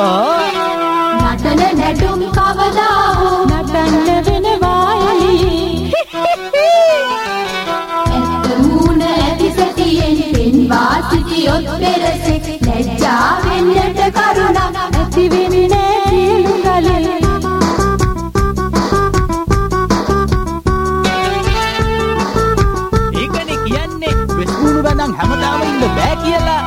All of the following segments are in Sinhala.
නටන නැටුම් කවදා හෝ නටන්න වෙනවායි. ඇත්ත මූණ ඇති සැටියෙන් පෙන්වා සිටියොත් පෙරසෙක් ලැජ්ජා වෙන්නට කරුණක් ඇති වෙන්නේ නෑ සියලු ගලේ. ඒකනේ කියන්නේ වෙස් මුණු ගණන් හැමදාම ඉන්න බෑ කියලා.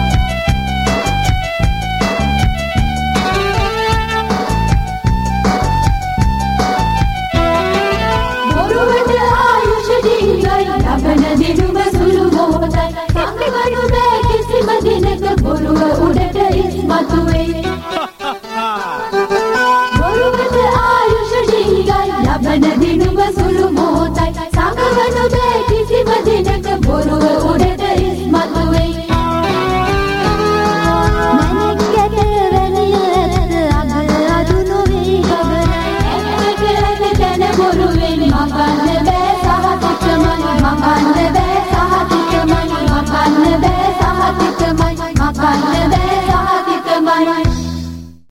බොරුවට ආයුෂ ඩිංගයි ලබන දිනුම සුළු මොහොතයි සංගවනු බෑ කිසිම දිනක බොරුව උඩට ඉස්මතු වෙයි. බොරුවට ආයුෂ ඩිංගයි ලබන දිනුම සුළු මොහොතයි සංගවනු බෑ කිසිම දිනක බොරුව උඩට ඉස්මතු වෙයි. මනෙක් ගැට වැලියත් අග අඩු නොවේ ගගනයි. ඇත්තට ඇත තැන බොරුවෙන් මගන්න බෑ සහතිකමයි මගන්න බෑ